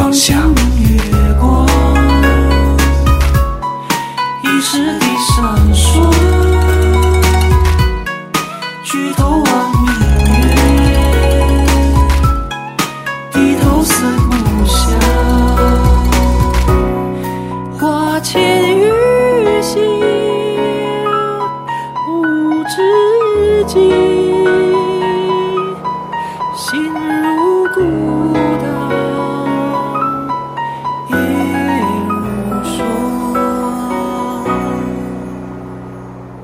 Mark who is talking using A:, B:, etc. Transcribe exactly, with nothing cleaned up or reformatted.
A: 方向。月光，一时地闪烁，举头望明月，低头思故乡。花前月下，无知己，心如故。